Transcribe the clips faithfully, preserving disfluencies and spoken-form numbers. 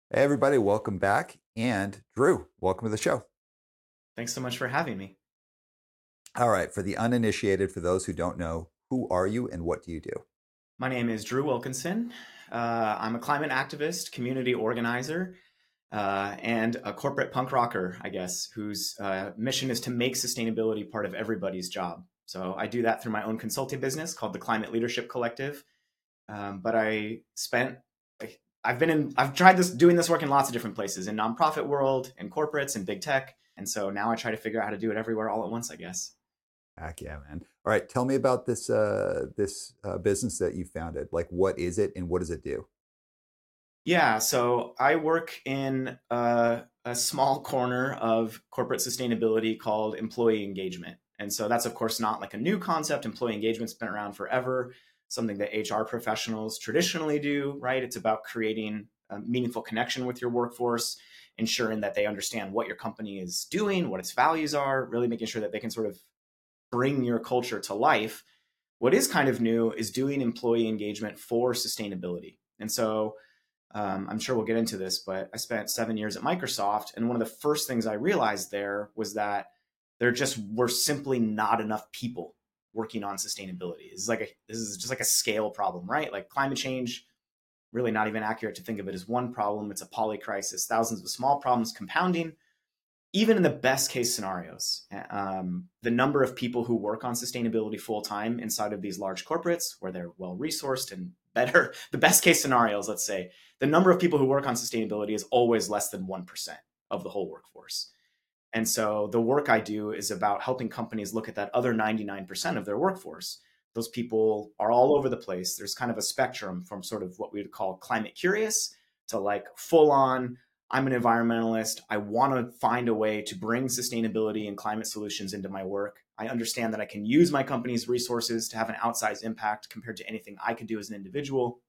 Hey, everybody, welcome back. And Drew, welcome to the show. Thanks so much for having me. All right, for the uninitiated, for those who don't know, who are you and what do you do? My name is Drew Wilkinson. Uh, I'm a climate activist, community organizer, uh, and a corporate punk rocker, I guess, whose uh, mission is to make sustainability part of everybody's job. So I do that through my own consulting business called the Climate Leadership Collective. Um, but I spent, I've been in, I've tried this, doing this work in lots of different places, in nonprofit world, in corporates, in big tech, and so now I try to figure out how to do it everywhere all at once, I guess. Heck yeah, man. All right, tell me about this uh, this uh, business that you founded. Like, what is it and what does it do? Yeah, so I work in a, a small corner of corporate sustainability called employee engagement. And so that's, of course, not like a new concept. Employee engagement's been around forever, something that H R professionals traditionally do, right? It's about creating a meaningful connection with your workforce, ensuring that they understand what your company is doing, what its values are, really making sure that they can sort of bring your culture to life. What is kind of new is doing employee engagement for sustainability. And so um, I'm sure we'll get into this, but I spent seven years at Microsoft. And one of the first things I realized there was that there just were simply not enough people working on sustainability. This is like a, this is just like a scale problem, right? Like climate change, really not even accurate to think of it as one problem. It's a poly crisis, thousands of small problems compounding. Even in the best case scenarios, um, the number of people who work on sustainability full time inside of these large corporates where they're well resourced and better, the best case scenarios, let's say, the number of people who work on sustainability is always less than one percent of the whole workforce. And so the work I do is about helping companies look at that other ninety-nine percent of their workforce. Those people are all over the place. There's kind of a spectrum from sort of what we would call climate curious to like full on, I'm an environmentalist. I want to find a way to bring sustainability and climate solutions into my work. I understand that I can use my company's resources to have an outsized impact compared to anything I could do as an individual.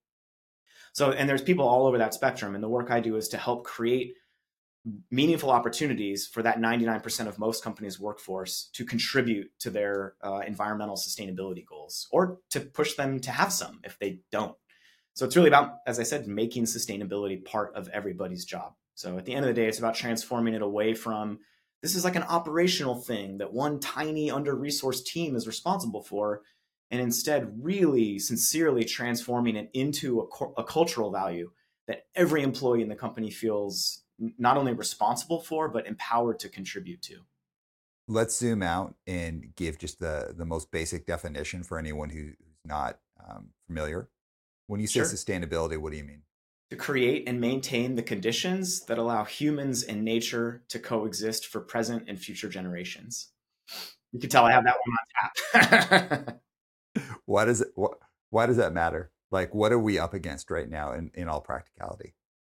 So, and there's people all over that spectrum. And the work I do is to help create meaningful opportunities for that ninety-nine percent of most companies' workforce to contribute to their uh, environmental sustainability goals or to push them to have some if they don't. So it's really about, as I said, making sustainability part of everybody's job. So at the end of the day, it's about transforming it away from this is like an operational thing that one tiny under resourced team is responsible for, and instead really sincerely transforming it into a, a cultural value that every employee in the company feels not only responsible for, but empowered to contribute to. Let's zoom out and give just the the most basic definition for anyone who, who's not um, familiar. When you say Sure. sustainability, what do you mean? To create and maintain the conditions that allow humans and nature to coexist for present and future generations. You can tell I have that one on tap. Why does it? Wh- why does that matter? Like, what are we up against right now in, in all practicality?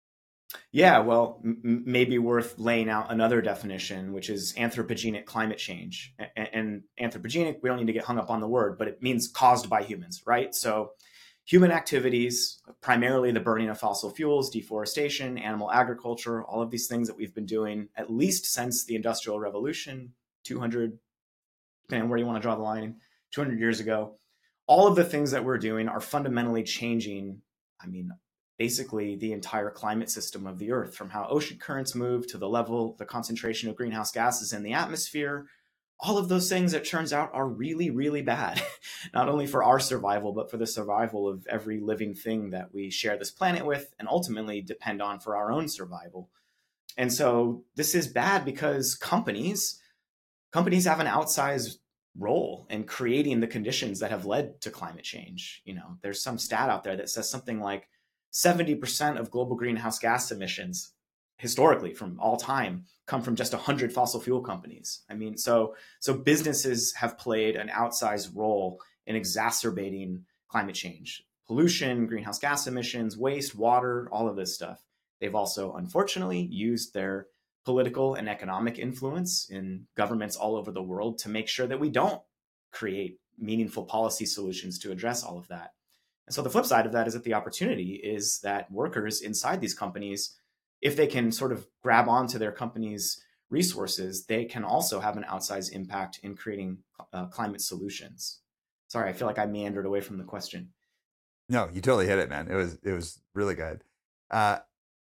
Yeah, well, m- maybe worth laying out another definition, which is anthropogenic climate change. A- and anthropogenic, we don't need to get hung up on the word, but it means caused by humans, right? So human activities, primarily the burning of fossil fuels, deforestation, animal agriculture, all of these things that we've been doing at least since the Industrial Revolution, two hundred, depending on where you want to draw the line, two hundred years ago. All of the things that we're doing are fundamentally changing, I mean, basically the entire climate system of the Earth, from how ocean currents move to the level, the concentration of greenhouse gases in the atmosphere. All of those things, it turns out, are really, really bad, not only for our survival, but for the survival of every living thing that we share this planet with and ultimately depend on for our own survival. And so this is bad because companies companies have an outsized role in creating the conditions that have led to climate change. You know, there's some stat out there that says something like seventy percent of global greenhouse gas emissions historically from all time come from just one hundred fossil fuel companies. I mean, so so businesses have played an outsized role in exacerbating climate change. Pollution, greenhouse gas emissions, waste, water, all of this stuff. They've also unfortunately used their political and economic influence in governments all over the world to make sure that we don't create meaningful policy solutions to address all of that. And so the flip side of that is that the opportunity is that workers inside these companies, if they can sort of grab onto their company's resources, they can also have an outsized impact in creating uh, climate solutions. Sorry, I feel like I meandered away from the question. No, you totally hit it, man. It was it was really good. Uh,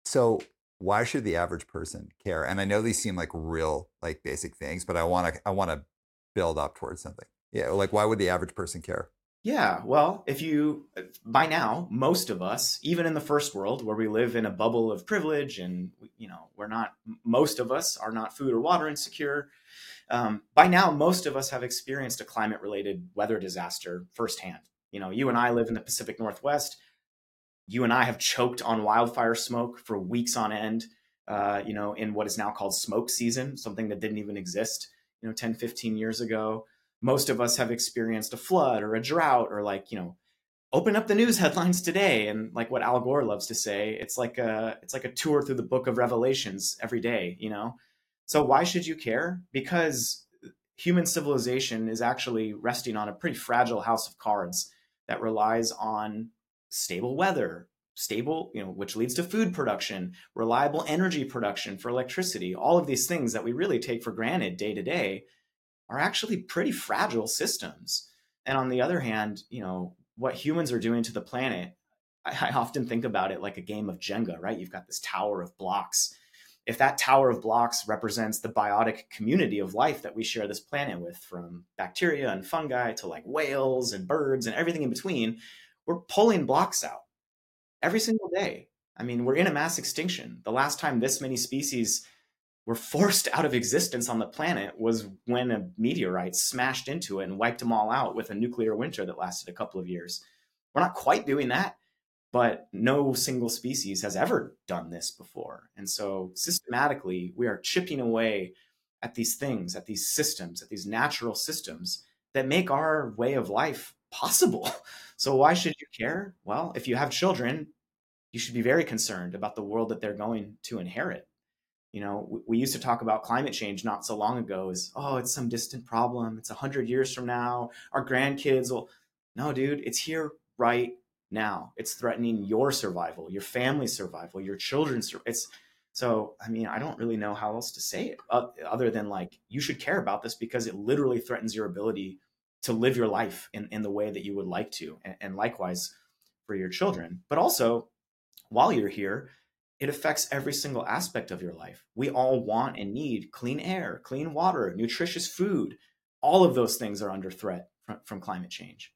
So why should the average person care? And I know these seem like real, like basic things, but I want to, I want to build up towards something. Yeah. Like, why would the average person care? Yeah, well, if you, by now, most of us, even in the first world where we live in a bubble of privilege and, you know, we're not, most of us are not food or water insecure. Um, by now, most of us have experienced a climate related weather disaster firsthand. You know, you and I live in the Pacific Northwest. You and I have choked on wildfire smoke for weeks on end, uh, you know, in what is now called smoke season, something that didn't even exist, you know, ten, fifteen years ago. Most of us have experienced a flood or a drought or like, you know, open up the news headlines today. And like what Al Gore loves to say, it's like a, it's like a tour through the book of Revelations every day, you know? So why should you care? Because human civilization is actually resting on a pretty fragile house of cards that relies on stable weather, stable, you know, which leads to food production, reliable energy production for electricity. All of these things that we really take for granted day to day are actually pretty fragile systems. And on the other hand, you know, what humans are doing to the planet, I, I often think about it like a game of Jenga, right? You've got this tower of blocks. If that tower of blocks represents the biotic community of life that we share this planet with, from bacteria and fungi to like whales and birds and everything in between, we're pulling blocks out every single day. I mean, we're in a mass extinction. The last time this many species were forced out of existence on the planet was when a meteorite smashed into it and wiped them all out with a nuclear winter that lasted a couple of years. We're not quite doing that, but no single species has ever done this before. And so systematically, we are chipping away at these things, at these systems, at these natural systems that make our way of life possible. So why should you care? Well, if you have children, you should be very concerned about the world that they're going to inherit. You know, we used to talk about climate change not so long ago as, oh, it's some distant problem. It's a hundred years from now. Our grandkids will. No, dude, it's here right now. It's threatening your survival, your family's survival, your children's. It's so. I mean, I don't really know how else to say it other than like you should care about this because it literally threatens your ability to live your life in, in the way that you would like to, and, and likewise for your children. But also, while you're here, it affects every single aspect of your life. We all want and need clean air, clean water, nutritious food. All of those things are under threat from, from climate change.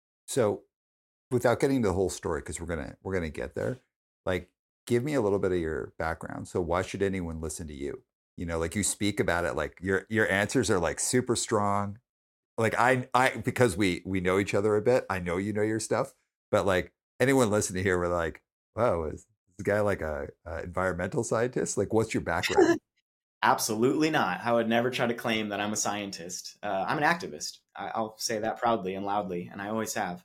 So without getting the whole story, because we're gonna we're gonna get there, like give me a little bit of your background. So why should anyone listen to you? You know, like you speak about it, like your your answers are like super strong. Like I I because we we know each other a bit, I know you know your stuff, but like anyone listening here, we're like, wow, is this guy like a, a environmental scientist? Like, what's your background? Absolutely not. I would never try to claim that I'm a scientist. Uh, I'm an activist. I, I'll say that proudly and loudly, and I always have.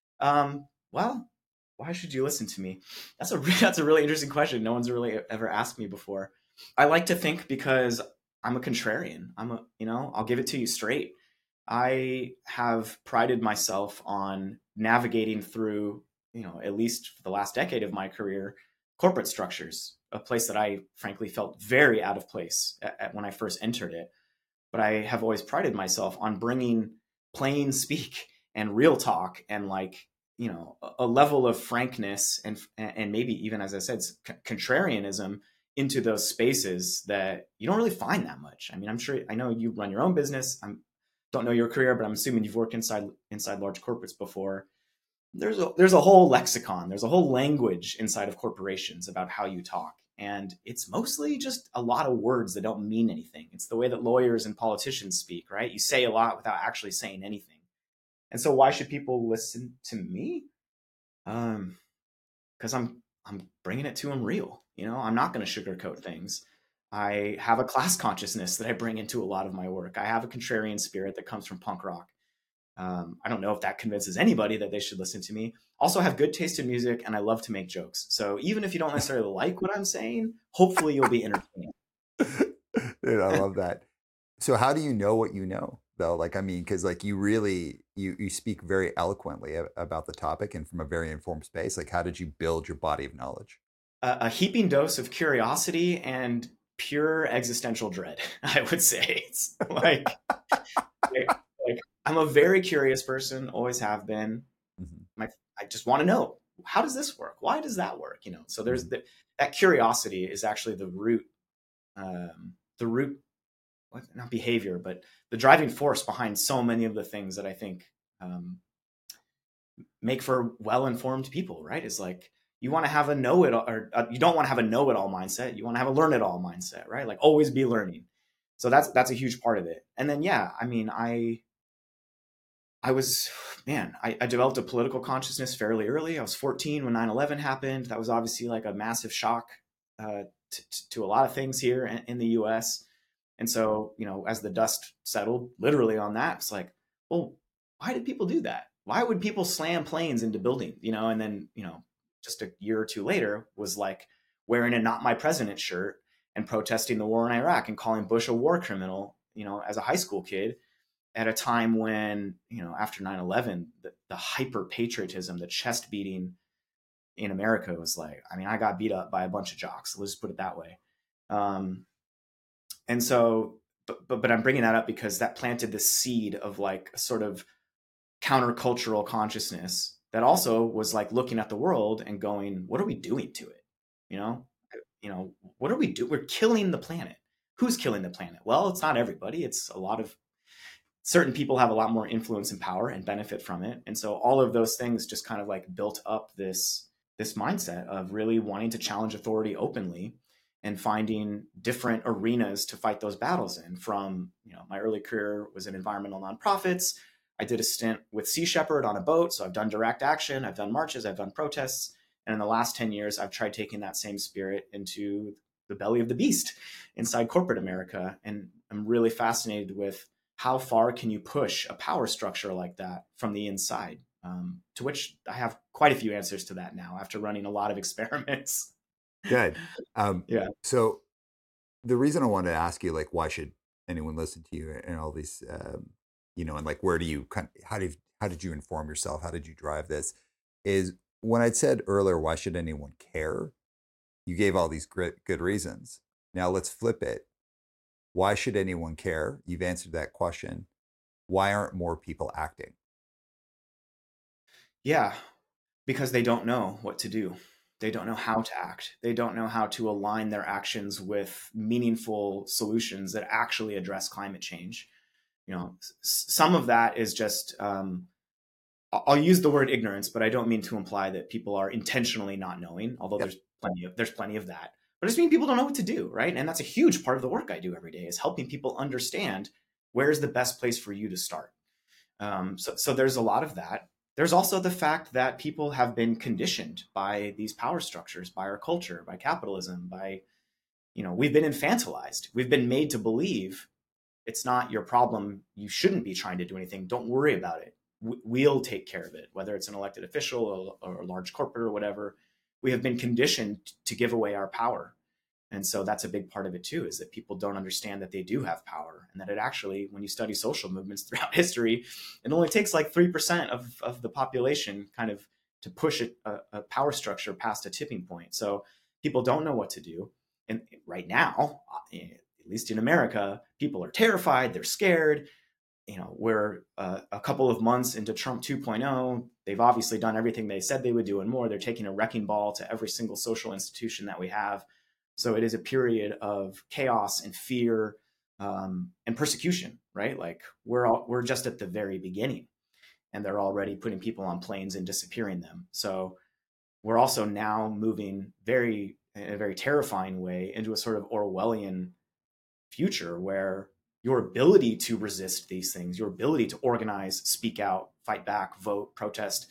Um, well, why should you listen to me? That's a that's a really interesting question. No one's really ever asked me before. I like to think because I'm a contrarian. I'm a, you know, I'll give it to you straight. I have prided myself on navigating through, you know, at least for the last decade of my career, corporate structures, a place that I frankly felt very out of place at, at when I first entered it. But I have always prided myself on bringing plain speak and real talk and like, you know, a, a level of frankness and and maybe even, as I said, contrarianism into those spaces that you don't really find that much. I mean, I'm sure, I know you run your own business. I'm don't know your career, but I'm assuming you've worked inside inside large corporates before. There's a there's a whole lexicon, there's a whole language inside of corporations about how you talk. And it's mostly just a lot of words that don't mean anything. It's the way that lawyers and politicians speak, right? You say a lot without actually saying anything. And so why should people listen to me? Um, because I'm I'm bringing it to them real. You know, I'm not going to sugarcoat things. I have a class consciousness that I bring into a lot of my work. I have a contrarian spirit that comes from punk rock. Um, I don't know if that convinces anybody that they should listen to me. Also, I have good taste in music, and I love to make jokes. So even if you don't necessarily like what I'm saying, hopefully you'll be entertained. Dude, I love that. So how do you know what you know, though? Like, I mean, because like you really you you speak very eloquently about the topic and from a very informed space. Like, how did you build your body of knowledge? A, a heaping dose of curiosity and pure existential dread, I would say. It's like, like, like I'm a very curious person, always have been. Mm-hmm. My, I just want to know how does this work? Why does that work? You know, so there's Mhm. the, that curiosity is actually the root, um, the root, what, not behavior, but the driving force behind so many of the things that I think um, make for well-informed people, right? Is like, you want to have a know-it-all, or uh, you don't want to have a know-it-all mindset. You want to have a learn-it-all mindset, right? Like always be learning. So that's that's a huge part of it. And then, yeah, I mean, I I was, man, I, I developed a political consciousness fairly early. I was fourteen when nine eleven happened. That was obviously like a massive shock uh, to, to a lot of things here in, in the U S. And so, you know, as the dust settled literally on that, it's like, well, why did people do that? Why would people slam planes into buildings? You know, and then, you know, just a year or two later was like wearing a "Not My President" shirt and protesting the war in Iraq and calling Bush a war criminal, you know, as a high school kid at a time when, you know, after nine eleven, the, the hyper patriotism, the chest beating in America was like, I mean, I got beat up by a bunch of jocks. Let's just put it that way. Um, and so, but, but, but I'm bringing that up because that planted the seed of like a sort of countercultural consciousness that also was like looking at the world and going, what are we doing to it? You know, you know, what are we doing? We're killing the planet. Who's killing the planet? Well, it's not everybody. It's a lot of certain people have a lot more influence and power and benefit from it. And so all of those things just kind of like built up this this mindset of really wanting to challenge authority openly and finding different arenas to fight those battles in. From, you know, my early career was in environmental nonprofits. I did a stint with Sea Shepherd on a boat. So I've done direct action, I've done marches, I've done protests. And in the last ten years, I've tried taking that same spirit into the belly of the beast inside corporate America. And I'm really fascinated with how far can you push a power structure like that from the inside? Um, to which I have quite a few answers to that now after running a lot of experiments. Good. Um, Yeah. so the reason I wanted to ask you, like, why should anyone listen to you and all these, um, you know, and like, where do you kind of, how did, how did you inform yourself? How did you drive this? Is when I said earlier, why should anyone care? You gave all these great, good reasons. Now let's flip it. Why should anyone care? You've answered that question. Why aren't more people acting? Yeah. Because they don't know what to do. They don't know how to act. They don't know how to align their actions with meaningful solutions that actually address climate change. You know, s- some of that is just, um, I- I'll use the word ignorance, but I don't mean to imply that people are intentionally not knowing, although Yep. there's plenty of, there's plenty of that. But I just mean people don't know what to do, right? And that's a huge part of the work I do every day, is helping people understand where's the best place for you to start. Um, so, so there's a lot of that. There's also the fact that people have been conditioned by these power structures, by our culture, by capitalism, by, you know, we've been infantilized. We've been made to believe it's not your problem. You shouldn't be trying to do anything. Don't worry about it. We'll take care of it, whether it's an elected official or, or a large corporate or whatever. We have been conditioned to give away our power. And so that's a big part of it too, is that people don't understand that they do have power, and that it actually, when you study social movements throughout history, it only takes like three percent of, of the population kind of to push a, a power structure past a tipping point. So people don't know what to do. And right now, at least in America, people are terrified, they're scared. You know, we're uh, a couple of months into Trump 2.0. They've obviously done everything they said they would do and more. They're taking a wrecking ball to every single social institution that we have. So it is a period of chaos and fear, um, and persecution, right? Like we're all, we're just at the very beginning, and they're already putting people on planes and disappearing them. So we're also now moving very in a very terrifying way into a sort of Orwellian future where your ability to resist these things, your ability to organize, speak out, fight back, vote, protest,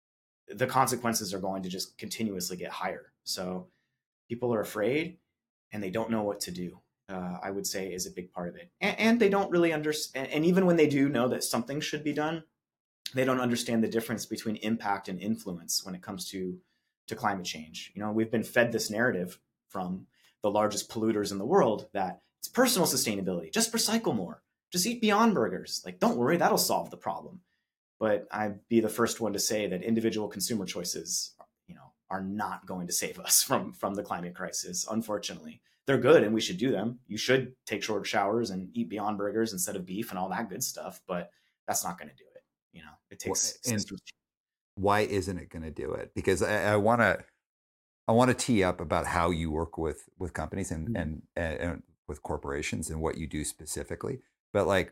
the consequences are going to just continuously get higher. So people are afraid and they don't know what to do. Uh, I would say is a big part of it. And, and they don't really understand. And even when they do know that something should be done, they don't understand the difference between impact and influence when it comes to, to climate change. You know, we've been fed this narrative from the largest polluters in the world that it's personal sustainability, just recycle more, just eat Beyond Burgers. Like, don't worry, that'll solve the problem. But I'd be the first one to say that individual consumer choices, you know, are not going to save us from, from the climate crisis, unfortunately. They're good and we should do them. You should take short showers and eat Beyond Burgers instead of beef and all that good stuff, but that's not going to do it. You know, it Well, takes and systems. why isn't it going to do it? Because I, I want to I want to tee up about how you work with with companies and Mm. and, and and with corporations and what you do specifically. But like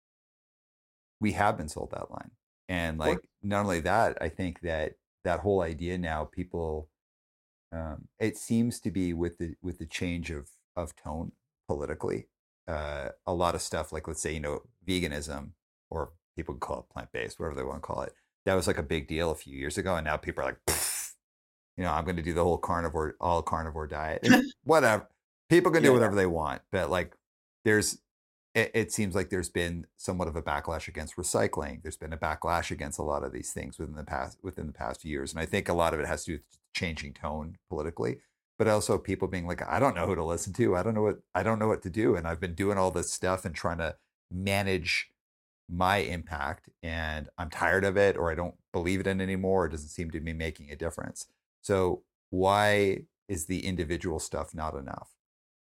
we have been sold that line, and Of course. like not only that, I think that that whole idea now people um, it seems to be with the with the change of of tone politically, uh, a lot of stuff like let's say you know veganism or people call it plant based, whatever they want to call it. That was like a big deal a few years ago, and now people are like, "Pfft, you know, I'm going to do the whole carnivore, all carnivore diet, and whatever. People can do Yeah, yeah. whatever they want, but like, there's, it, it seems like there's been somewhat of a backlash against recycling. There's been a backlash against a lot of these things within the past within the past few years, and I think a lot of it has to do with changing tone politically, but also people being like, I don't know who to listen to. I don't know what I don't know what to do, and I've been doing all this stuff and trying to manage my impact, and I'm tired of it, or I don't believe it in anymore. It doesn't seem to be making a difference. So why is the individual stuff not enough?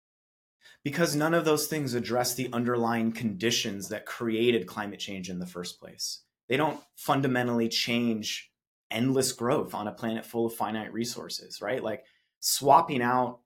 Because none of those things address the underlying conditions that created climate change in the first place. They don't fundamentally change endless growth on a planet full of finite resources, right? Like swapping out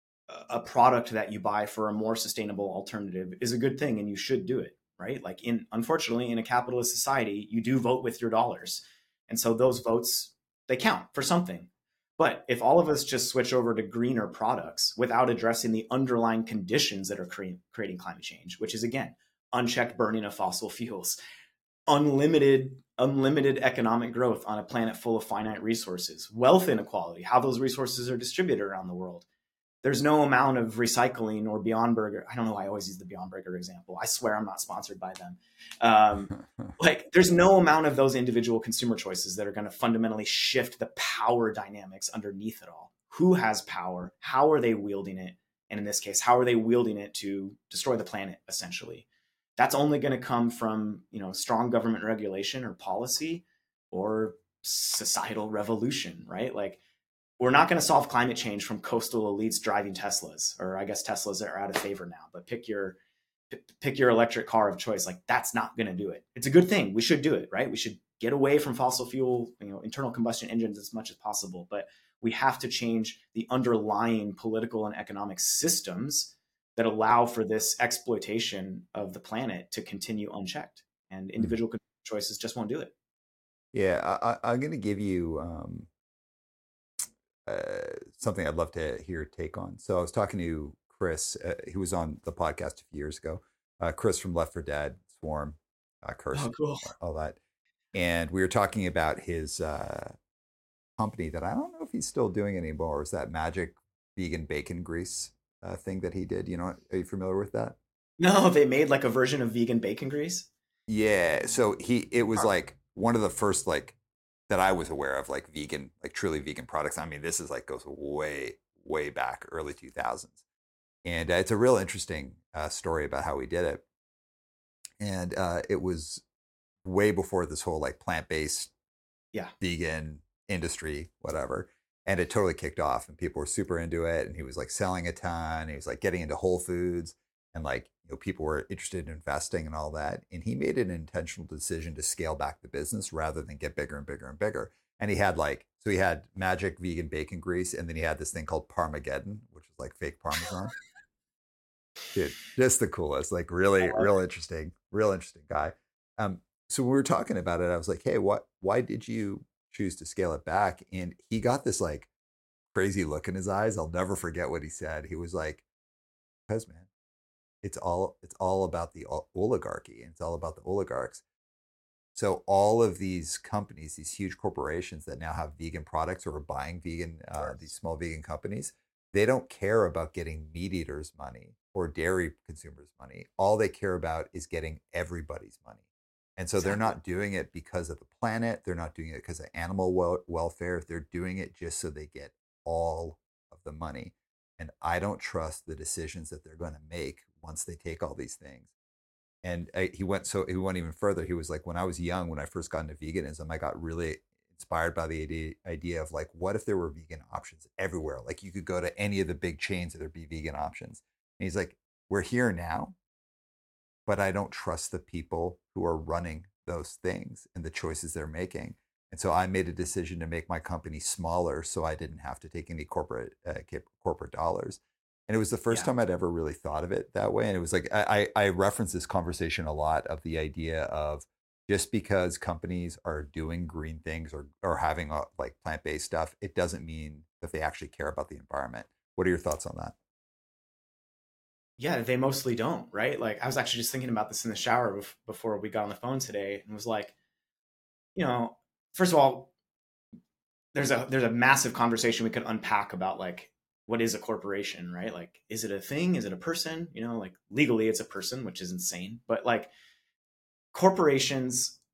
a product that you buy for a more sustainable alternative is a good thing and you should do it, right? Like in unfortunately in a capitalist society, you do vote with your dollars. And so those votes they count for something. But if all of us just switch over to greener products without addressing the underlying conditions that are cre- creating climate change, which is again, unchecked burning of fossil fuels, unlimited unlimited economic growth on a planet full of finite resources, wealth inequality, how those resources are distributed around the world, there's no amount of recycling or Beyond Burger. I don't know why I always use the Beyond Burger example. I swear I'm not sponsored by them. Um, like there's no amount of those individual consumer choices that are going to fundamentally shift the power dynamics underneath it all. Who has power? How are they wielding it? And in this case, how are they wielding it to destroy the planet, essentially? That's only going to come from, you know, strong government regulation or policy or societal revolution, right? Like we're not going to solve climate change from coastal elites driving Teslas, or I guess Teslas are out of favor now. But pick your pick your electric car of choice. Like that's not going to do it. It's a good thing. We should do it, right? We should get away from fossil fuel, you know, internal combustion engines as much as possible. But we have to change the underlying political and economic systems that allow for this exploitation of the planet to continue unchecked. And individual choices just won't do it. Yeah, I, I, I'm going to give you um, uh, something I'd love to hear your take on. So I was talking to Chris, uh, who was on the podcast a few years ago. Uh, Chris from Left for Dead, Swarm, uh, Oh, Cursed, cool. all that, and we were talking about his uh, company that I don't know if he's still doing anymore. Is that Magic Vegan Bacon Grease uh, thing that he did? You know, are you familiar with that? No, they made like a version of vegan bacon grease. Yeah. So he, it was Huh. like one of the first like that I was aware of, like vegan, like truly vegan products. I mean, this is like goes way, way back, early two thousands, and uh, it's a real interesting uh, story about how he did it. And uh, it was way before this whole like plant based Yeah. vegan industry, whatever. And it totally kicked off, and people were super into it. And he was like selling a ton. He was like getting into Whole Foods, and like you know people were interested in investing and all that. And he made an intentional decision to scale back the business rather than get bigger and bigger and bigger. And he had like so he had Magic Vegan Bacon Grease, and then he had this thing called Parmageddon, which was like fake Parmesan. Dude, just the coolest, like really, real interesting, real interesting guy. Um, so when we were talking about it, I was like, hey, what why did you choose to scale it back? And he got this like crazy look in his eyes. I'll never forget what he said. He was like, because man, it's all it's all about the oligarchy and it's all about the oligarchs. So all of these companies, these huge corporations that now have vegan products or are buying vegan, uh, these small vegan companies, they don't care about getting meat eaters' money or dairy consumers' money. All they care about is getting everybody's money. And so they're Exactly. not doing it because of the planet. They're not doing it because of animal wel- welfare. They're doing it just so they get all of the money. And I don't trust the decisions that they're going to make once they take all these things. And I, he went so he went even further. He was like, when I was young, when I first got into veganism, I got really inspired by the idea, idea of like, what if there were vegan options everywhere? Like you could go to any of the big chains and there'd be vegan options. And he's like, we're here now, but I don't trust the people who are running those things and the choices they're making. And so I made a decision to make my company smaller so I didn't have to take any corporate uh, corporate dollars. And it was the first Yeah. time I'd ever really thought of it that way. And it was like, I, I reference this conversation a lot of the idea of just because companies are doing green things or, or having a, like plant-based stuff, it doesn't mean that they actually care about the environment. What are your thoughts on that? Yeah, they mostly don't, right? Like I was actually just thinking about this in the shower bef- before we got on the phone today and was like, you know, first of all, there's a there's a massive conversation we could unpack about like what is a corporation, right? Like is it a thing? Is it a person? You know, like legally it's a person, which is insane, but like corporations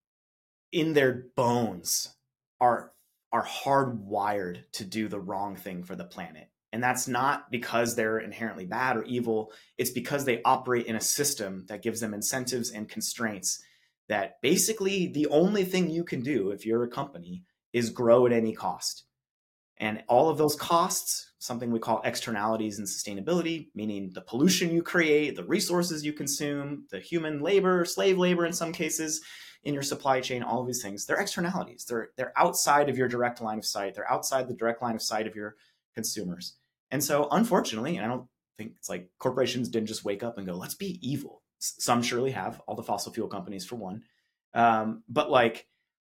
in their bones are are hardwired to do the wrong thing for the planet. And that's not because they're inherently bad or evil. It's because they operate in a system that gives them incentives and constraints that basically the only thing you can do if you're a company is grow at any cost. And all of those costs, something we call externalities in sustainability, meaning the pollution you create, the resources you consume, the human labor, slave labor in some cases in your supply chain, all of these things, they're externalities. They're, they're outside of your direct line of sight. They're outside the direct line of sight of your consumers. And so unfortunately, and I don't think it's like corporations didn't just wake up and go, let's be evil. Some surely have, all the fossil fuel companies for one. Um, but like,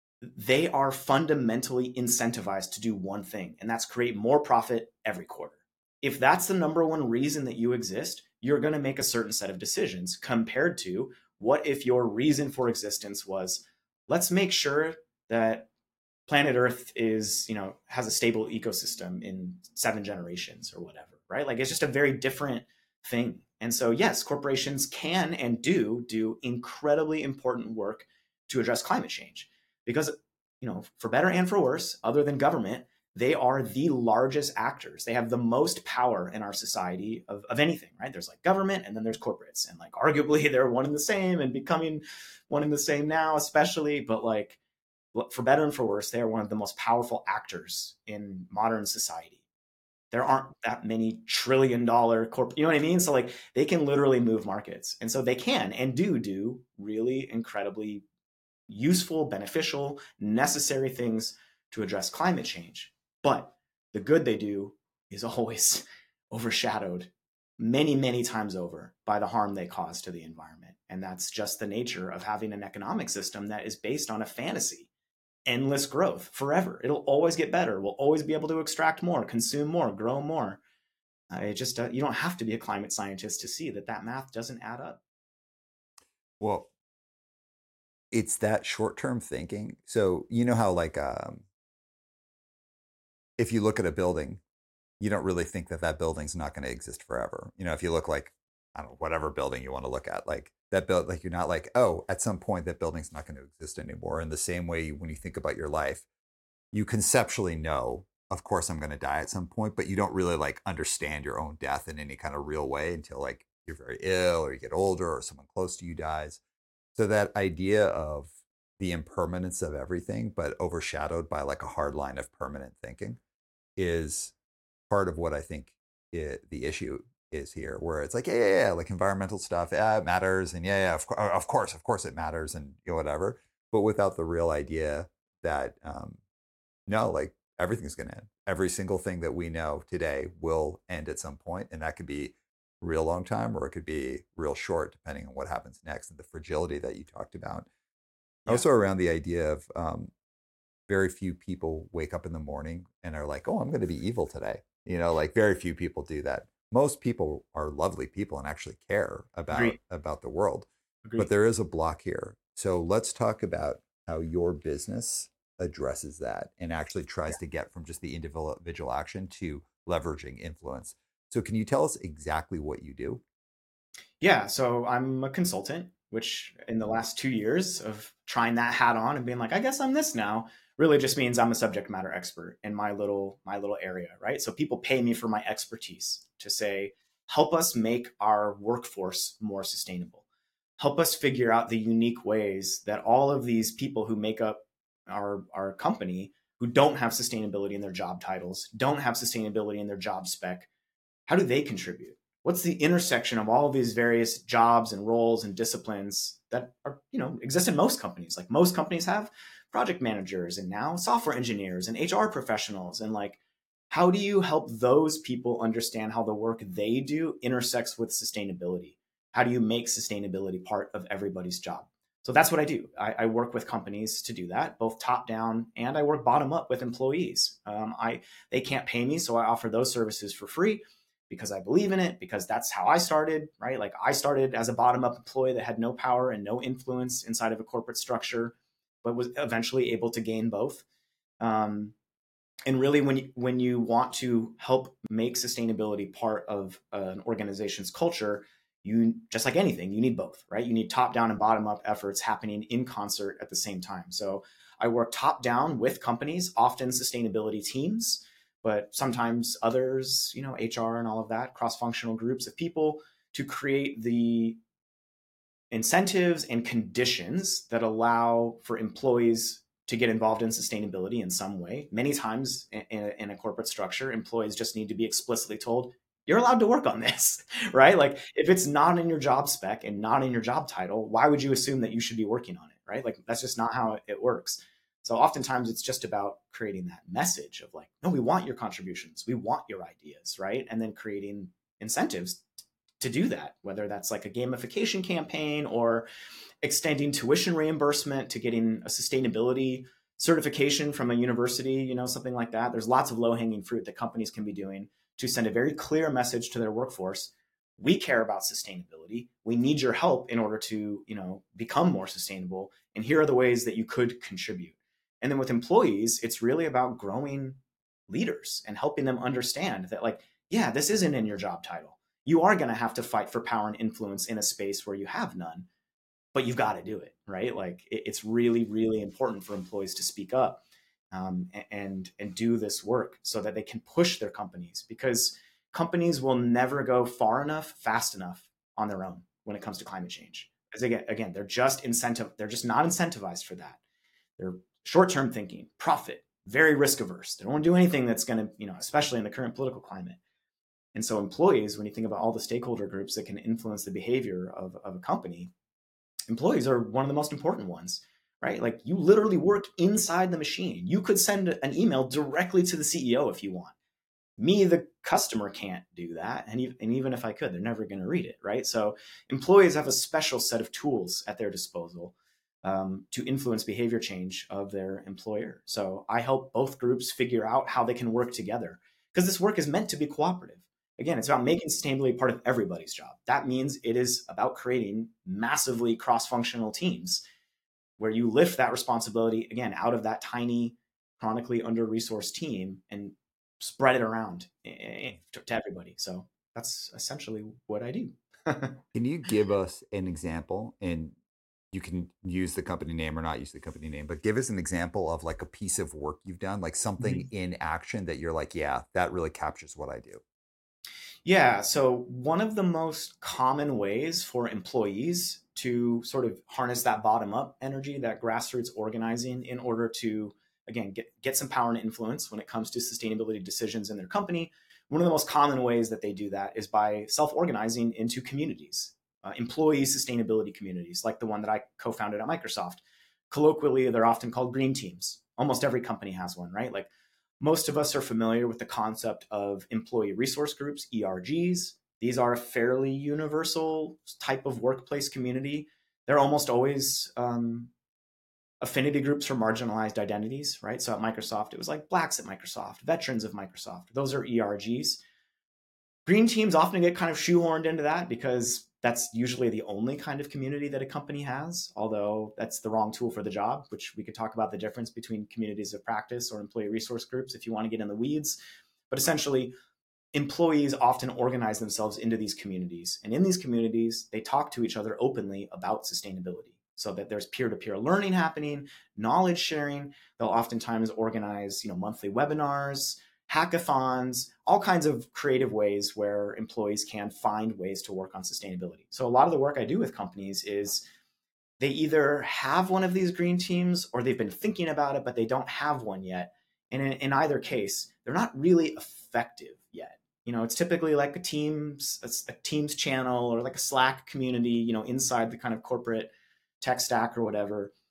they are fundamentally incentivized to do one thing, and that's create more profit every quarter. If that's the number one reason that you exist, you're going to make a certain set of decisions compared to what if your reason for existence was, let's make sure that planet Earth is, you know, has a stable ecosystem in seven generations or whatever, right? Like it's just a very different thing. And so, yes, corporations can and do do incredibly important work to address climate change because, you know, for better and for worse, other than government, they are the largest actors. They have the most power in our society of, of anything, right? There's like government and then there's corporates. And like arguably they're one and the same and becoming one and the same now, especially. But like, for better and for worse, they are one of the most powerful actors in modern society. There aren't that many trillion dollar corp, you know what I mean? So like they can literally move markets. And so they can and do do really incredibly useful, beneficial, necessary things to address climate change. But the good they do is always overshadowed many, many times over by the harm they cause to the environment. And that's just the nature of having an economic system that is based on a fantasy. Endless growth forever. It'll always get better. We'll always be able to extract more, consume more, grow more. Uh, it just, uh, you don't have to be a climate scientist to see that that math doesn't add up. Well, it's that short-term thinking. So you know how like um, if you look at a building, you don't really think that that building's not going to exist forever. You know, if you look like, I don't know, whatever building you want to look at, like that build, like you're not like, oh, at some point that building's not going to exist anymore. In the same way, when you think about your life, you conceptually know, of course, I'm going to die at some point, but you don't really like understand your own death in any kind of real way until like you're very ill or you get older or someone close to you dies. So that idea of the impermanence of everything, but overshadowed by like a hard line of permanent thinking is part of what I think it, the issue is here, where it's like, yeah, yeah, yeah, like environmental stuff, yeah, it matters. And yeah, yeah, of, of course, of course it matters and you know, whatever. But without the real idea that, um, no, like everything's going to end. Every single thing that we know today will end at some point, and that could be real long time or it could be real short, depending on what happens next and the fragility that you talked about. Yeah. Also around the idea of um, very few people wake up in the morning and are like, oh, I'm going to be evil today. You know, like very few people do that. Most people are lovely people and actually care about Agreed. about the world. Agreed. But there is a block here. So let's talk about how your business addresses that and actually tries yeah. to get from just the individual action to leveraging influence. So can you tell us exactly what you do? Yeah, so I'm a consultant, which in the last two years of trying that hat on and being like, I guess I'm this now, really just means I'm a subject matter expert in my little my little area, right? So people pay me for my expertise to say, help us make our workforce more sustainable. Help us figure out the unique ways that all of these people who make up our, our company, who don't have sustainability in their job titles, don't have sustainability in their job spec, how do they contribute? What's the intersection of all of these various jobs and roles and disciplines that are, you know, exist in most companies? Like most companies have, project managers and now software engineers and H R professionals. And like, how do you help those people understand how the work they do intersects with sustainability? How do you make sustainability part of everybody's job? So that's what I do. I, I work with companies to do that, both top down, and I work bottom up with employees. Um, I they can't pay me, so I offer those services for free because I believe in it, because that's how I started, right? Like I started as a bottom up employee that had no power and no influence inside of a corporate structure, but was eventually able to gain both. Um, and really, when you, when you want to help make sustainability part of an organization's culture, you, just like anything, you need both, right? You need top down and bottom up efforts happening in concert at the same time. So I work top down with companies, often sustainability teams, but sometimes others, you know, H R and all of that, cross-functional groups of people, to create the incentives and conditions that allow for employees to get involved in sustainability in some way. Many times in a, in a corporate structure, employees just need to be explicitly told, you're allowed to work on this, right? Like if it's not in your job spec and not in your job title, why would you assume that you should be working on it, right? Like that's just not how it works. So oftentimes it's just about creating that message of like, no, we want your contributions. We want your ideas, right? And then creating incentives to do that, whether that's like a gamification campaign or extending tuition reimbursement to getting a sustainability certification from a university, you know, something like that. There's lots of low-hanging fruit that companies can be doing to send a very clear message to their workforce. We care about sustainability. We need your help in order to, you know, become more sustainable. And here are the ways that you could contribute. And then with employees, it's really about growing leaders and helping them understand that like, yeah, this isn't in your job title. You are going to have to fight for power and influence in a space where you have none, but you've got to do it, right? Like it's really, really important for employees to speak up um, and, and do this work so that they can push their companies, because companies will never go far enough, fast enough on their own when it comes to climate change. Because again, again, they're just incentive, they're just not incentivized for that. They're short-term thinking, profit, very risk averse. They don't want to do anything that's going to, you know, especially in the current political climate. And so employees, when you think about all the stakeholder groups that can influence the behavior of, of a company, employees are one of the most important ones, right? Like you literally work inside the machine. You could send an email directly to the C E O if you want. Me, the customer, can't do that. And even, and even if I could, they're never going to read it, right? So employees have a special set of tools at their disposal um, to influence behavior change of their employer. So I help both groups figure out how they can work together, because this work is meant to be cooperative. Again, it's about making sustainability part of everybody's job. That means it is about creating massively cross-functional teams where you lift that responsibility, again, out of that tiny, chronically under-resourced team and spread it around to everybody. So that's essentially what I do. Can you give us an example? And you can use the company name or not use the company name, but give us an example of like a piece of work you've done, like something mm-hmm. in action that you're like, yeah, that really captures what I do. Yeah. So one of the most common ways for employees to sort of harness that bottom up energy, that grassroots organizing, in order to, again, get, get some power and influence when it comes to sustainability decisions in their company. One of the most common ways that they do that is by self-organizing into communities, uh, employee sustainability communities, like the one that I co-founded at Microsoft. Colloquially, they're often called green teams. Almost every company has one, right? Like, most of us are familiar with the concept of employee resource groups, E R Gs. These are a fairly universal type of workplace community. They're almost always um, affinity groups for marginalized identities, right? So at Microsoft, it was like Blacks at Microsoft, veterans of Microsoft. Those are E R Gs. Green teams often get kind of shoehorned into that because that's usually the only kind of community that a company has, although that's the wrong tool for the job, which we could talk about the difference between communities of practice or employee resource groups if you want to get in the weeds. But essentially, employees often organize themselves into these communities. And in these communities, they talk to each other openly about sustainability so that there's peer-to-peer learning happening, knowledge sharing. They'll oftentimes organize, you know, monthly webinars, hackathons, all kinds of creative ways where employees can find ways to work on sustainability. So a lot of the work I do with companies is they either have one of these green teams or they've been thinking about it, but they don't have one yet. And in, in either case, they're not really effective yet. You know, it's typically like a Teams, a, a Teams channel or like a Slack community, you know, inside the kind of corporate tech stack or whatever.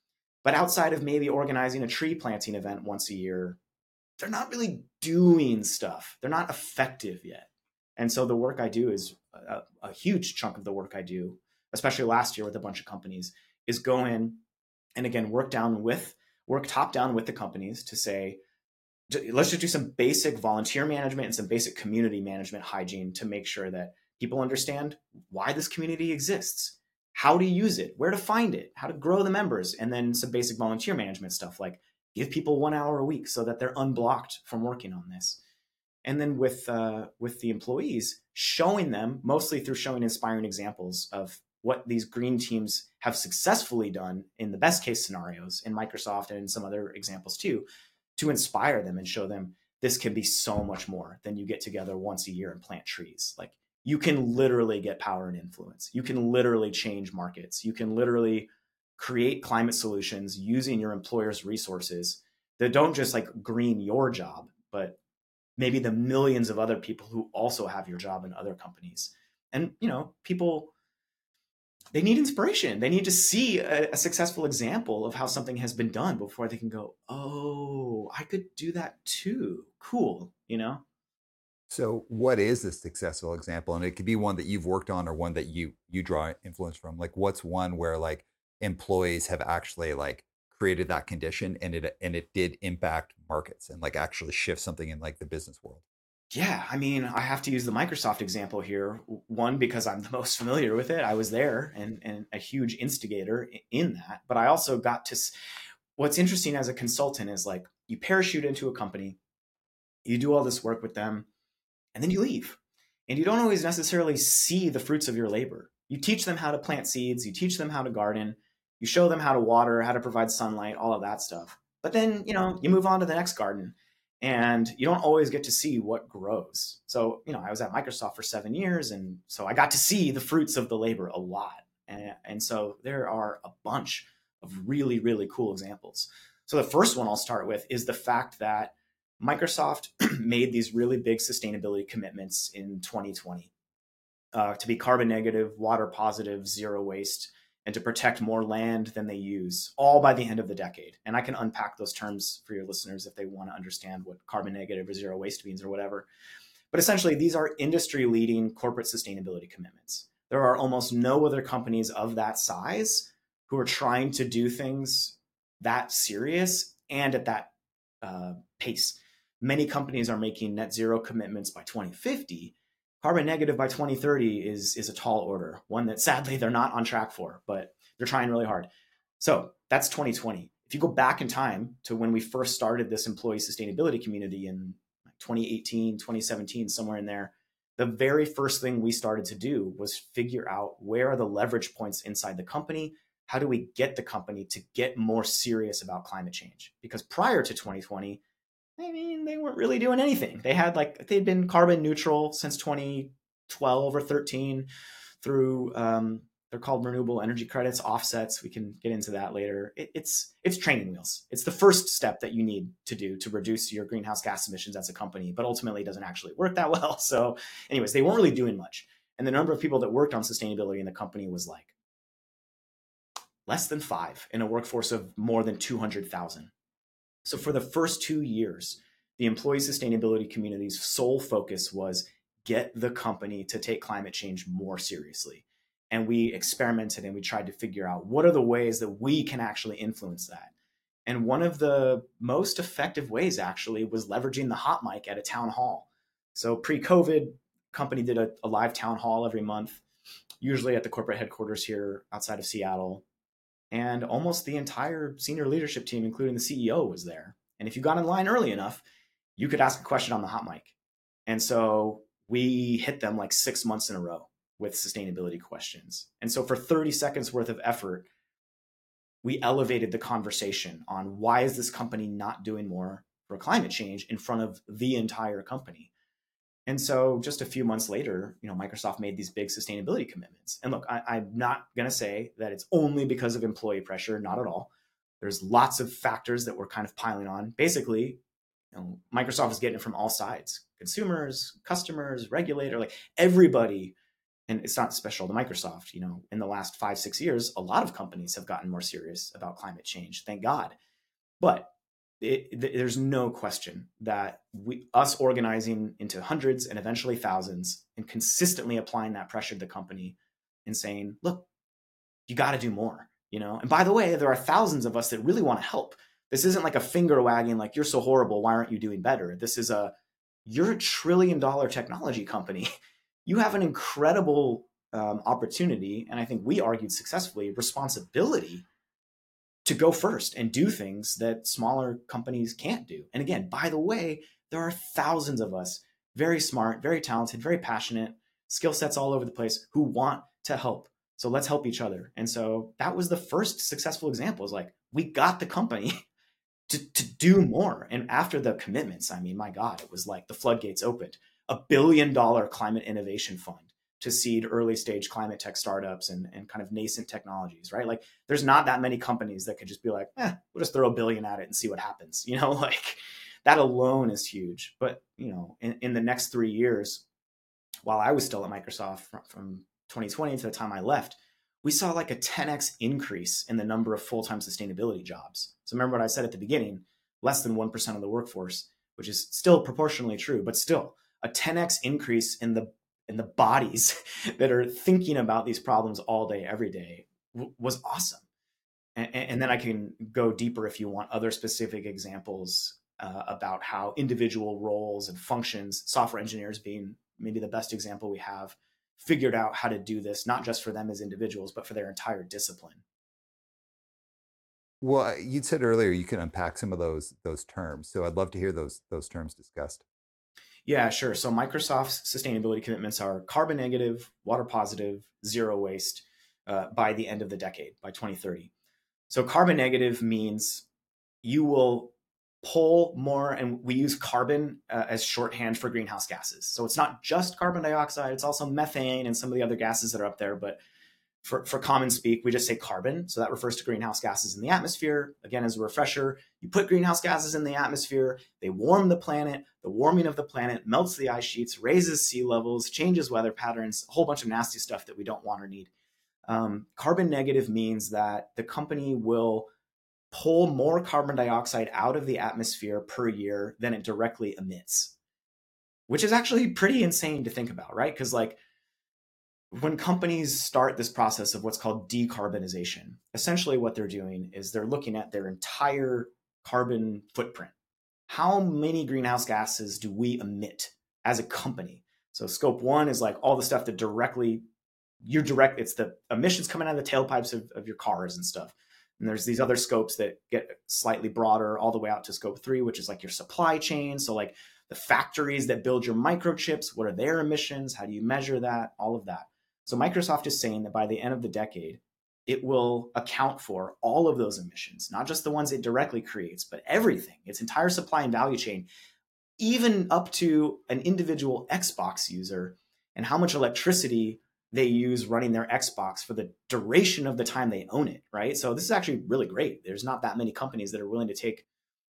But outside of maybe organizing a tree planting event once a year, they're not really doing stuff. They're not effective yet. And so the work I do is a, a huge chunk of the work I do, especially last year with a bunch of companies, is go in and again, work down with, work top down with the companies to say, let's just do some basic volunteer management and some basic community management hygiene to make sure that people understand why this community exists, how to use it, where to find it, how to grow the members, and then some basic volunteer management stuff like give people one hour a week so that they're unblocked from working on this. And then with uh, with the employees, showing them, mostly through showing inspiring examples of what these green teams have successfully done in the best case scenarios in Microsoft and in some other examples too, to inspire them and show them this can be so much more than you get together once a year and plant trees. Like you can literally get power and influence. You can literally change markets. You can literally create climate solutions using your employer's resources that don't just like green your job, but maybe the millions of other people who also have your job in other companies. And, you know, people, they need inspiration. They need to see a, a successful example of how something has been done before they can go, oh, I could do that too. Cool. You know? So what is a successful example? And it could be one that you've worked on or one that you you draw influence from. Like what's one where like employees have actually like created that condition and it and it did impact markets and like actually shift something in like the business world? Yeah, I mean, I have to use the Microsoft example here. One, because I'm the most familiar with it. I was there and, and a huge instigator in that. But I also got to, what's interesting as a consultant is like you parachute into a company, you do all this work with them, and then you leave. And you don't always necessarily see the fruits of your labor. You teach them how to plant seeds, you teach them how to garden, you show them how to water, how to provide sunlight, all of that stuff. But then, you know, you move on to the next garden. And you don't always get to see what grows. So, you know, I was at Microsoft for seven years. And so I got to see the fruits of the labor a lot. And, and so there are a bunch of really, really cool examples. So the first one I'll start with is the fact that Microsoft made these really big sustainability commitments in twenty twenty uh, to be carbon negative, water positive, zero waste, and to protect more land than they use, all by the end of the decade. And I can unpack those terms for your listeners if they want to understand what carbon negative or zero waste means or whatever. But essentially, these are industry-leading corporate sustainability commitments. There are almost no other companies of that size who are trying to do things that serious and at that uh, pace. Many companies are making net zero commitments by twenty fifty. Carbon negative by twenty thirty is, is a tall order, one that sadly they're not on track for, but they're trying really hard. So that's twenty twenty. If you go back in time to when we first started this employee sustainability community in twenty eighteen, twenty seventeen, somewhere in there, the very first thing we started to do was figure out where are the leverage points inside the company? How do we get the company to get more serious about climate change? Because prior to twenty twenty, I mean, they weren't really doing anything. They had like, they'd been carbon neutral since twenty twelve or thirteen through, um, they're called renewable energy credits, offsets. We can get into that later. It, it's, it's training wheels. It's the first step that you need to do to reduce your greenhouse gas emissions as a company, but ultimately it doesn't actually work that well. So anyways, they weren't really doing much. And the number of people that worked on sustainability in the company was like less than five in a workforce of more than two hundred thousand. So for the first two years, the employee sustainability community's sole focus was get the company to take climate change more seriously. And we experimented and we tried to figure out what are the ways that we can actually influence that. And one of the most effective ways actually was leveraging the hot mic at a town hall. So pre-COVID, company did a, a live town hall every month, usually at the corporate headquarters here outside of Seattle. And almost the entire senior leadership team, including the C E O, was there. And if you got in line early enough, you could ask a question on the hot mic. And so we hit them like six months in a row with sustainability questions. And so for thirty seconds worth of effort, we elevated the conversation on why is this company not doing more for climate change in front of the entire company. And so just a few months later, you know, Microsoft made these big sustainability commitments. And look, I, I'm not going to say that it's only because of employee pressure, not at all. There's lots of factors that we're kind of piling on. Basically, you know, Microsoft is getting it from all sides: consumers, customers, regulator, like everybody and it's not special to Microsoft. You know, in the last five, six years, a lot of companies have gotten more serious about climate change. Thank God. But it, it, there's no question that we, us organizing into hundreds and eventually thousands and consistently applying that pressure to the company and saying, look, you got to do more, you know? And by the way, there are thousands of us that really want to help. This isn't like a finger wagging, like, you're so horrible, why aren't you doing better? This is a, you're a trillion dollar technology company. You have an incredible um, opportunity, and I think we argued successfully, responsibility to go first and do things that smaller companies can't do. And again, by the way, there are thousands of us, very smart, very talented, very passionate, skill sets all over the place, who want to help. So let's help each other. And so that was the first successful example, is like, we got the company to, to do more. And after the commitments, I mean, my God, it was like the floodgates opened. A billion dollar climate innovation fund to seed early stage climate tech startups and, and kind of nascent technologies, right? Like, there's not that many companies that could just be like, eh, we'll just throw a billion at it and see what happens. You know, like, that alone is huge. But, you know, in, in the next three years, while I was still at Microsoft from, from twenty twenty to the time I left, we saw like a ten x increase in the number of full-time sustainability jobs. So remember what I said at the beginning, less than one percent of the workforce, which is still proportionally true, but still a ten x increase in the in the bodies that are thinking about these problems all day, every day, w- was awesome. And, and then I can go deeper if you want other specific examples uh, about how individual roles and functions, software engineers being maybe the best example we have, figured out how to do this, not just for them as individuals, but for their entire discipline. Well, you said earlier you can unpack some of those those terms, so I'd love to hear those those terms discussed. Yeah, sure. So Microsoft's sustainability commitments are carbon negative, water positive, zero waste uh, by the end of the decade, by twenty thirty. So carbon negative means you will pull more, and we use carbon uh, as shorthand for greenhouse gases. So it's not just carbon dioxide, it's also methane and some of the other gases that are up there. But for, for common speak, we just say carbon. So that refers to greenhouse gases in the atmosphere. Again, as a refresher, you put greenhouse gases in the atmosphere, they warm the planet. The warming of the planet melts the ice sheets, raises sea levels, changes weather patterns, a whole bunch of nasty stuff that we don't want or need. Um, carbon negative means that the company will pull more carbon dioxide out of the atmosphere per year than it directly emits, which is actually pretty insane to think about, right? Because like, when companies start this process of what's called decarbonization, essentially what they're doing is they're looking at their entire carbon footprint. How many greenhouse gases do we emit as a company? So scope one is like all the stuff that directly, you're direct, it's the emissions coming out of the tailpipes of, of your cars and stuff. And there's these other scopes that get slightly broader all the way out to scope three, which is like your supply chain. So like the factories that build your microchips, what are their emissions? How do you measure that? All of that. So Microsoft is saying that by the end of the decade, it will account for all of those emissions, not just the ones it directly creates, but everything, its entire supply and value chain, even up to an individual Xbox user and how much electricity they use running their Xbox for the duration of the time they own it, right? So this is actually really great. There's not that many companies that are willing to take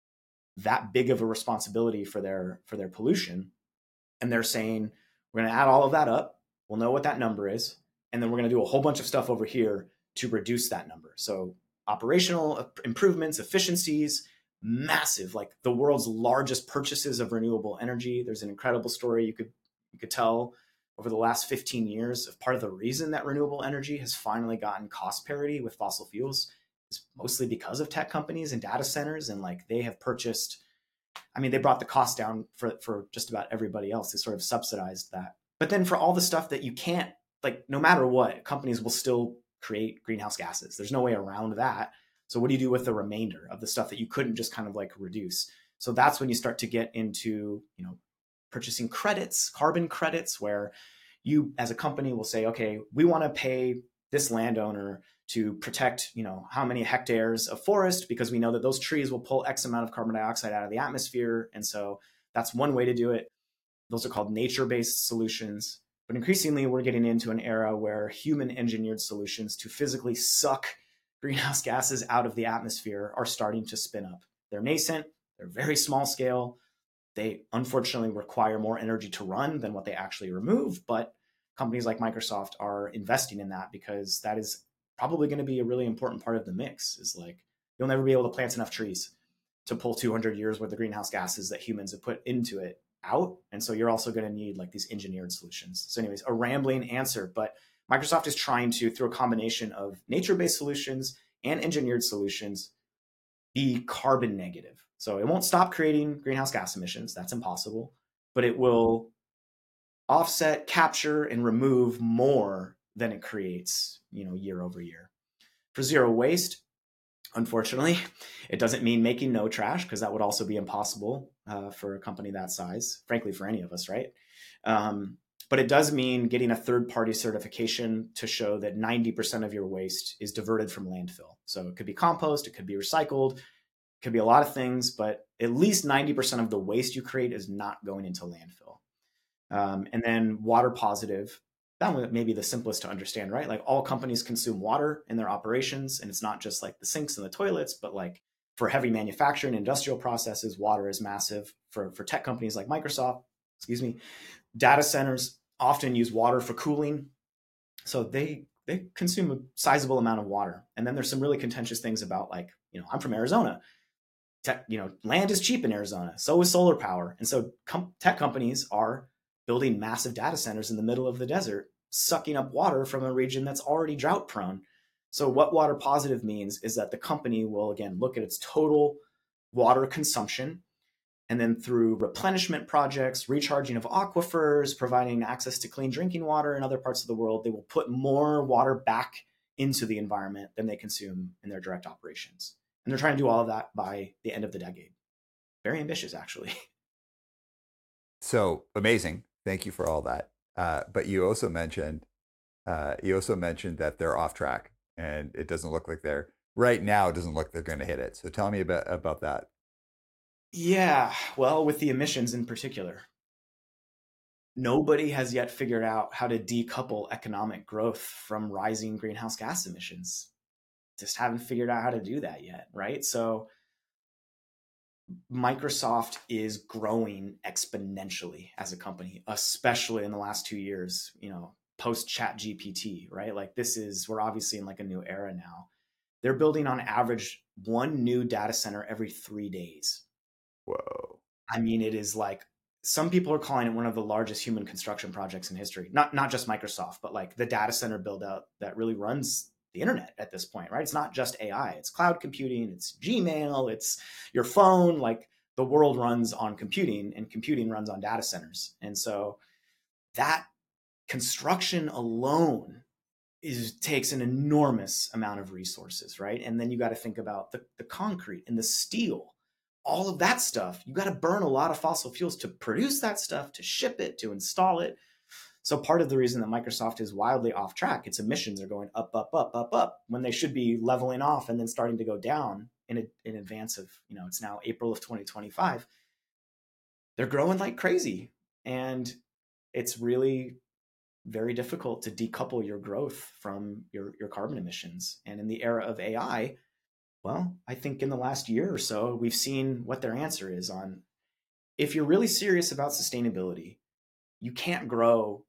that big of a responsibility for their, for their pollution. And they're saying, we're going to add all of that up. We'll know what that number is. And then we're going to do a whole bunch of stuff over here to reduce that number. So operational improvements, efficiencies, massive, like the world's largest purchases of renewable energy. There's an incredible story you could you could tell over the last fifteen years of part of the reason that renewable energy has finally gotten cost parity with fossil fuels is mostly because of tech companies and data centers. And like they have purchased, I mean, they brought the cost down for, for just about everybody else. They sort of subsidized that. But then for all the stuff that you can't, like, no matter what, companies will still create greenhouse gases. There's no way around that. So what do you do with the remainder of the stuff that you couldn't just kind of like reduce? So that's when you start to get into, you know, purchasing credits, carbon credits, where you as a company will say, okay, we want to pay this landowner to protect, you know, how many hectares of forest, because we know that those trees will pull X amount of carbon dioxide out of the atmosphere. And so that's one way to do it. Those are called nature-based solutions. But increasingly, we're getting into an era where human-engineered solutions to physically suck greenhouse gases out of the atmosphere are starting to spin up. They're nascent. They're very small scale. They unfortunately require more energy to run than what they actually remove, but companies like Microsoft are investing in that, because that is probably going to be a really important part of the mix. Is like, you'll never be able to plant enough trees to pull two hundred years worth of greenhouse gases that humans have put into it out. And so you're also going to need like these engineered solutions. So anyways, a rambling answer, but Microsoft is trying to, through a combination of nature-based solutions and engineered solutions, be carbon negative. So it won't stop creating greenhouse gas emissions. That's impossible, but it will offset, capture, and remove more than it creates, you know, year over year. For zero waste, unfortunately, it doesn't mean making no trash, because that would also be impossible uh, for a company that size, frankly, for any of us, right? Um, but it does mean getting a third-party certification to show that ninety percent of your waste is diverted from landfill. So it could be compost, it could be recycled, it could be a lot of things, but at least ninety percent of the waste you create is not going into landfill. Um, and then water positive, that may be the simplest to understand, right? Like, all companies consume water in their operations, and it's not just like the sinks and the toilets, but like for heavy manufacturing, industrial processes, water is massive. For, for tech companies like Microsoft, excuse me, data centers often use water for cooling. So they, they consume a sizable amount of water. And then there's some really contentious things about, like, you know, I'm from Arizona. Tech, you know, land is cheap in Arizona. So is solar power. And so com- tech companies are building massive data centers in the middle of the desert, sucking up water from a region that's already drought prone. So what water positive means is that the company will, again, look at its total water consumption, and then through replenishment projects, recharging of aquifers, providing access to clean drinking water in other parts of the world, they will put more water back into the environment than they consume in their direct operations. And they're trying to do all of that by the end of the decade. Very ambitious, actually. So amazing. Thank you for all that. Uh, but you also mentioned, uh, you also mentioned that they're off track, and it doesn't look like they're right now. It doesn't look like they're going to hit it. So tell me about about that. Yeah, well, with the emissions in particular, nobody has yet figured out how to decouple economic growth from rising greenhouse gas emissions. Just haven't figured out how to do that yet, right? So Microsoft is growing exponentially as a company, especially in the last two years, you know, post Chat G P T, right? Like, this is, we're obviously in like a new era now. They're building on average one new data center every three days. Whoa. I mean, it is like, some people are calling it one of the largest human construction projects in history. Not, not just Microsoft, but like the data center build out that really runs the internet at this point, right? It's not just A I, it's cloud computing, it's Gmail, it's your phone. Like, the world runs on computing, and computing runs on data centers. And so that construction alone is takes an enormous amount of resources, right? And then you got to think about the, the concrete and the steel, all of that stuff. You got to burn a lot of fossil fuels to produce that stuff, to ship it, to install it. So part of the reason that Microsoft is wildly off track, its emissions are going up, up, up, up, up, when they should be leveling off and then starting to go down in, a, in advance of, you know, it's now April of twenty twenty-five. They're growing like crazy. And it's really very difficult to decouple your growth from your, your carbon emissions. And in the era of A I, well, I think in the last year or so, we've seen what their answer is on, if you're really serious about sustainability, you can't grow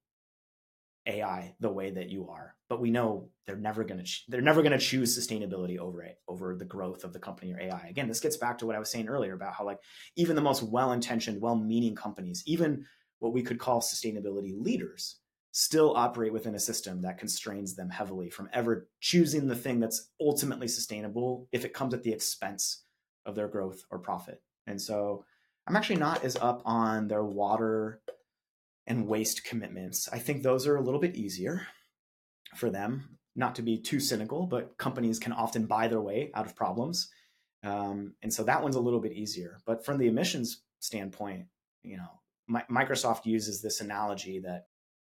A I the way that you are. But we know they're never going to they're never going to choose sustainability over it, over the growth of the company or A I. Again, this gets back to what I was saying earlier about how, like, even the most well-intentioned, well-meaning companies, even what we could call sustainability leaders, still operate within a system that constrains them heavily from ever choosing the thing that's ultimately sustainable if it comes at the expense of their growth or profit. And so I'm actually not as up on their water and waste commitments. I think those are a little bit easier for them. Not to be too cynical, but companies can often buy their way out of problems. Um, and so that one's a little bit easier. But from the emissions standpoint, you know, my, Microsoft uses this analogy that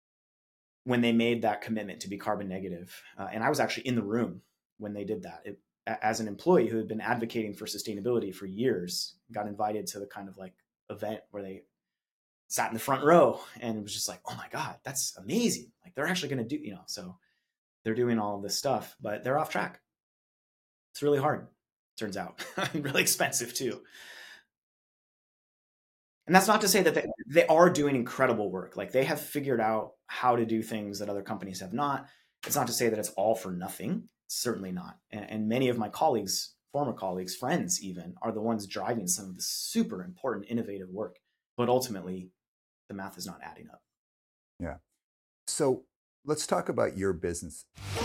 when they made that commitment to be carbon negative, uh, and I was actually in the room when they did that, it, as an employee who had been advocating for sustainability for years, got invited to the kind of like event where they sat in the front row, and it was just like, oh my God, that's amazing. Like, they're actually going to do, you know, so they're doing all of this stuff, but they're off track. It's really hard, turns out, really expensive too. And that's not to say that they, they are doing incredible work. Like, they have figured out how to do things that other companies have not. It's not to say that it's all for nothing. It's certainly not. And, and many of my colleagues, former colleagues, friends even, are the ones driving some of the super important, innovative work. But ultimately, the math is not adding up. Yeah. So let's talk about your business.